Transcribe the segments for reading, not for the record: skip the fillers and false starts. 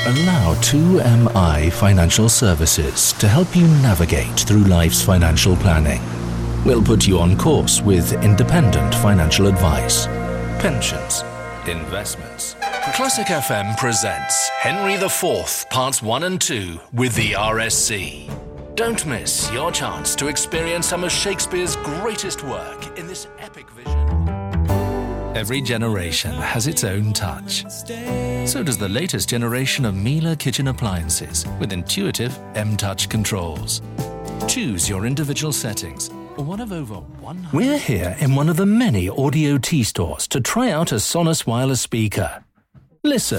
Allow 2MI Financial Services to help you navigate through life's financial planning. We'll put you on course with independent financial advice, pensions, investments. Classic FM presents Henry IV, Parts 1 and 2 with the RSC. Don't miss your chance to experience some of Shakespeare's greatest work in this epic vision. Every generation has its own touch. So does the latest generation of Miele kitchen appliances with intuitive M-Touch controls. Choose your individual settings. One of over 100. We're here in one of the many Audio T stores to try out a Sonos wireless speaker. Listen.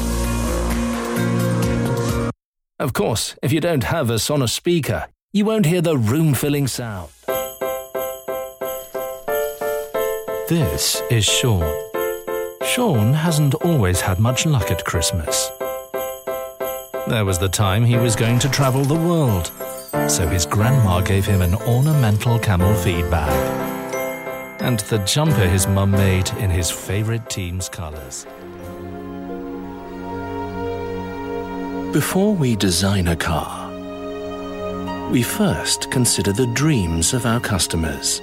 Of course, if you don't have a Sonos speaker, you won't hear the room-filling sound. This is Sean. Sean hasn't always had much luck at Christmas. There was the time he was going to travel the world, so his grandma gave him an ornamental camel feed bag and the jumper his mum made in his favourite team's colours. Before we design a car, we first consider the dreams of our customers.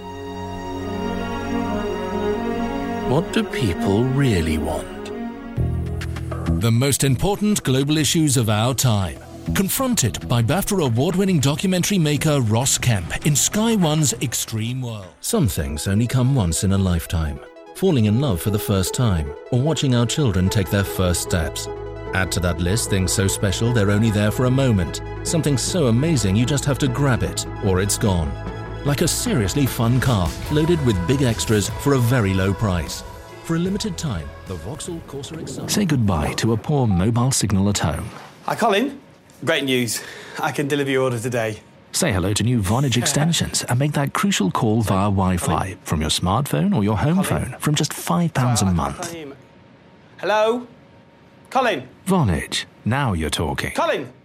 What do people really want? The most important global issues of our time, confronted by BAFTA award-winning documentary maker Ross Kemp in Sky One's Extreme World. Some things only come once in a lifetime. Falling in love for the first time, or watching our children take their first steps. Add to that list things so special they're only there for a moment. Something so amazing you just have to grab it, or it's gone. Like a seriously fun car, loaded with big extras for a very low price. For a limited time, the Vauxhall Corsa Excite. Say goodbye to a poor mobile signal at home. Hi, Colin. Great news. I can deliver your order today. Say hello to new Vonage extensions and make that crucial call via Wi-Fi from your smartphone or your home phone from just £5 a month. Hello? Colin? Vonage. Now you're talking. Colin!